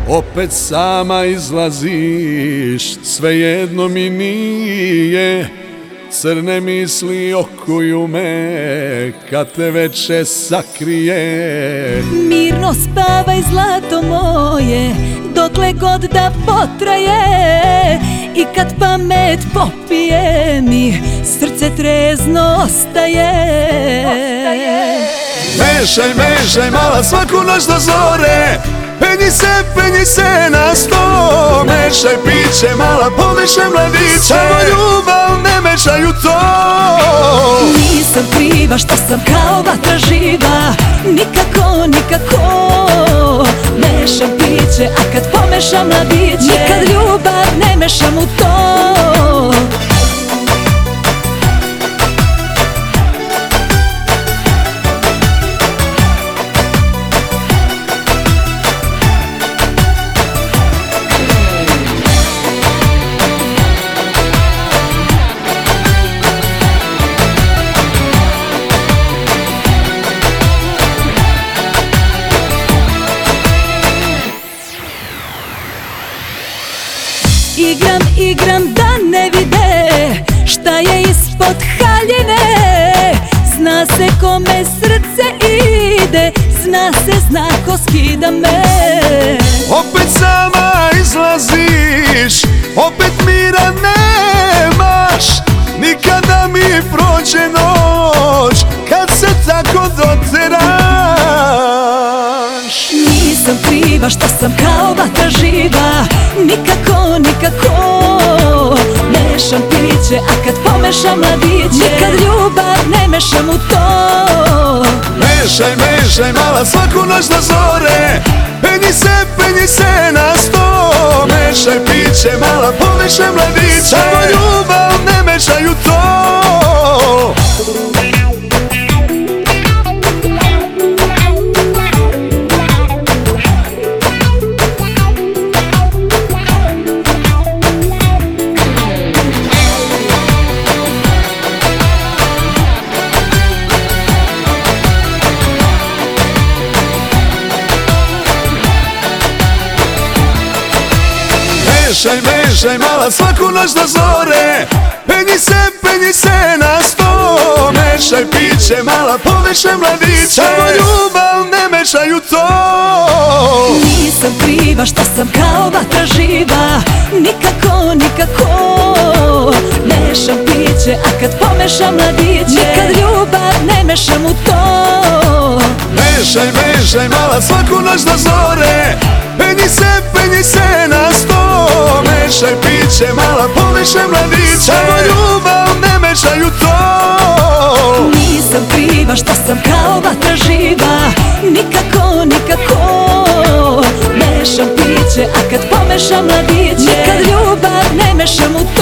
Opet sama izlaziš, svejedno mi nije. Crne misli okuju me kad te veče sakrije. Mirno spavaj zlato moje, dokle god da potraje. I kad pamet popije mi, srce trezno ostaje. Mešaj, mešaj mala svaku noć do zore, penji se na sto. Mešaj piće mala, pomešaj mladiće, samo ljubav ne mešaju to. Nisam kriva što sam kao vatra živa, nikako, nikako. Mešam piće, a kad pomešam mladiće, nikad ljubav ne mešam u to. Igram da ne vide šta je ispod haljine. Zna se kome srce ide, zna ko skida me. Opet sama izlaziš, opet mira nemaš. Nikada mi prođe noć kad se tako doteraš. Nisam kriva što sam kao vatra živa, nikako, nikako. Mešam piće, a kad pomešam mladiće, nikad ljubav ne mešam u to. Mešaj, mešaj mala svaku noć do zore, penji se na sto. Mešaj piće mala, pomešaj mladiće, samo ljubav ne mešaju to. Mešaj, mešaj mala svaku noć do zore, penji se na sto. Mešaj piće mala, pomešaj mladiće, samo ljubav ne mešaju to. Nisam kriva što sam kao vatra živa, nikako, nikako. Mešam piće, a kad pomešam mladiće, nikad ljubav ne mešam u to. Mešaj, mešaj mala svaku noć do zore, penji se na sto. Mešaj piće mala, pomešaj mladiće, samo ljubav ne mešaju to. Nisam kriva što sam kao vatra živa, nikako, nikako. Mešam piće, a kad pomešam mladiće, nikad ljubav ne mešam u to.